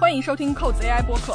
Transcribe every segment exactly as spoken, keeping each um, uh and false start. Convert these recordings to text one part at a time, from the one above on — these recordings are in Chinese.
欢迎收听扣子 A I 播客。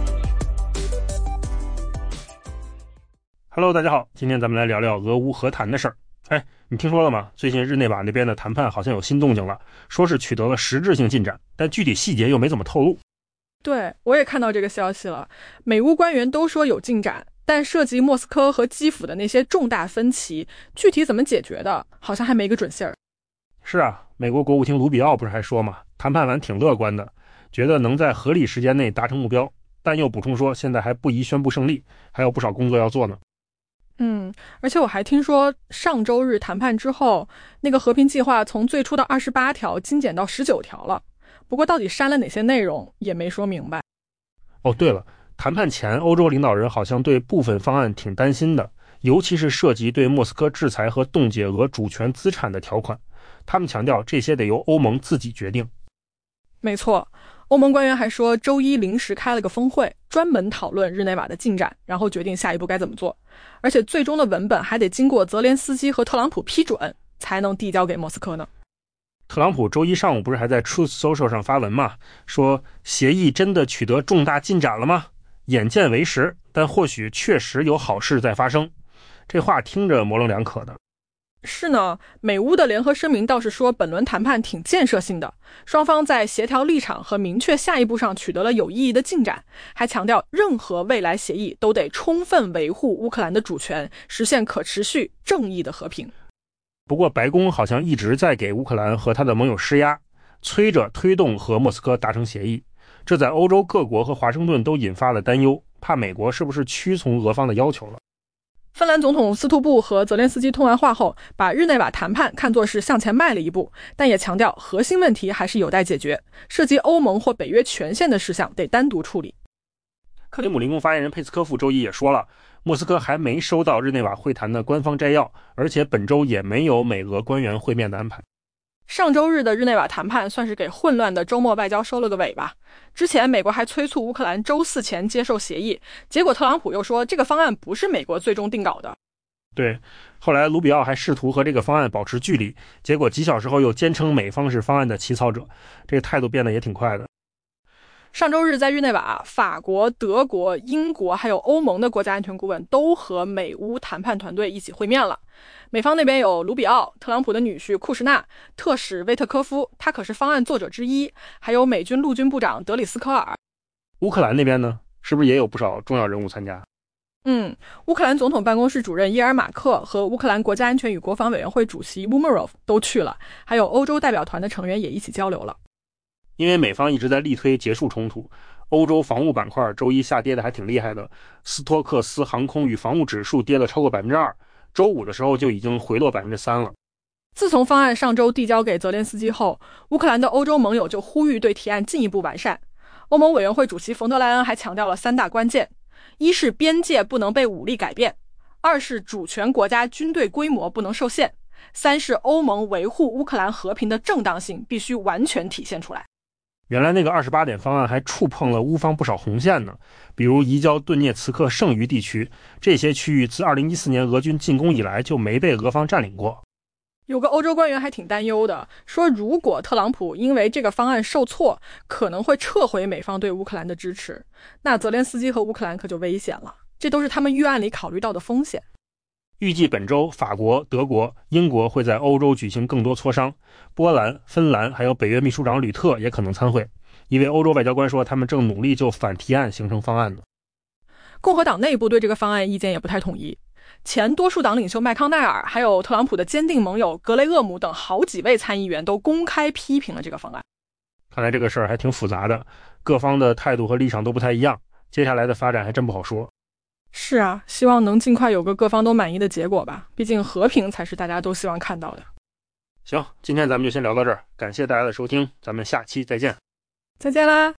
Hello， 大家好，今天咱们来聊聊俄乌和谈的事儿。哎，你听说了吗？最近日内瓦那边的谈判好像有新动静了，说是取得了实质性进展，但具体细节又没怎么透露。 对，我也看到这个消息了，美乌官员都说有进展，但涉及莫斯科和基辅的那些重大分歧，具体怎么解决的，好像还没个准信儿。 是啊，美国国务卿卢比奥不是还说嘛，谈判完挺乐观的，觉得能在合理时间内达成目标，但又补充说现在还不宜宣布胜利，还有不少工作要做呢。 嗯，而且我还听说上周日谈判之后，那个和平计划从最初的二十八条精简到十九条了，不过到底删了哪些内容也没说明白。 哦，对了，谈判前欧洲领导人好像对部分方案挺担心的，尤其是涉及对莫斯科制裁和冻结俄主权资产的条款，他们强调这些得由欧盟自己决定。 没错，欧盟官员还说周一临时开了个峰会，专门讨论日内瓦的进展，然后决定下一步该怎么做，而且最终的文本还得经过泽连斯基和特朗普批准才能递交给莫斯科呢。 特朗普周一上午不是还在 Truth Social 上发文吗？说协议真的取得重大进展了吗？眼见为实，但或许确实有好事在发生。这话听着模棱两可的。 是呢，美乌的联合声明倒是说本轮谈判挺建设性的，双方在协调立场和明确下一步上取得了有意义的进展，还强调任何未来协议都得充分维护乌克兰的主权，实现可持续正义的和平。 不过白宫好像一直在给乌克兰和他的盟友施压，催着推动和莫斯科达成协议，这在欧洲各国和华盛顿都引发了担忧，怕美国是不是屈从俄方的要求了。 芬兰总统斯图布和泽连斯基通完话后，把日内瓦谈判看作是向前迈了一步，但也强调核心问题还是有待解决，涉及欧盟或北约权限的事项得单独处理。 克里姆林宫发言人佩斯科夫周一也说了，莫斯科还没收到日内瓦会谈的官方摘要，而且本周也没有美俄官员会面的安排。 上周日的日内瓦谈判算是给混乱的周末外交收了个尾吧。之前美国还催促乌克兰周四前接受协议，结果特朗普又说这个方案不是美国最终定稿的。 对，后来卢比奥还试图和这个方案保持距离，结果几小时后又坚称美方是方案的起草者，这个态度变得也挺快的。 上周日在日内瓦，法国、德国、英国还有欧盟的国家安全顾问都和美乌谈判团队一起会面了。美方那边有卢比奥、特朗普的女婿库什纳、特使威特科夫，他可是方案作者之一，还有美军陆军部长德里斯科尔。 乌克兰那边呢，是不是也有不少重要人物参加？ 嗯，乌克兰总统办公室主任伊尔马克和乌克兰国家安全与国防委员会主席乌莫罗夫都去了，还有欧洲代表团的成员也一起交流了。 因为美方一直在力推结束冲突，欧洲防务板块周一下跌的还挺厉害的，斯托克斯航空与防务指数跌了超过 百分之二， 周五的时候就已经回落 百分之三 了。 自从方案上周递交给泽连斯基后，乌克兰的欧洲盟友就呼吁对提案进一步完善。欧盟委员会主席冯德莱恩还强调了三大关键：一是边界不能被武力改变，二是主权国家军队规模不能受限，三是欧盟维护乌克兰和平的正当性必须完全体现出来。 原来那个二十八点方案还触碰了乌方不少红线呢，比如移交顿涅茨克剩余地区，这些区域自二零一四年俄军进攻以来就没被俄方占领过。 有个欧洲官员还挺担忧的，说如果特朗普因为这个方案受挫，可能会撤回美方对乌克兰的支持，那泽连斯基和乌克兰可就危险了，这都是他们预案里考虑到的风险。 预计本周法国、德国、英国会在欧洲举行更多磋商，波兰、芬兰还有北约秘书长吕特也可能参会。一位欧洲外交官说他们正努力就反提案形成方案呢。 共和党内部对这个方案意见也不太统一，前多数党领袖麦康奈尔还有特朗普的坚定盟友格雷厄姆等好几位参议员都公开批评了这个方案。 看来这个事儿还挺复杂的，各方的态度和立场都不太一样，接下来的发展还真不好说。 是啊，希望能尽快有个各方都满意的结果吧，毕竟和平才是大家都希望看到的。 行，今天咱们就先聊到这儿，感谢大家的收听，咱们下期再见。 再见啦。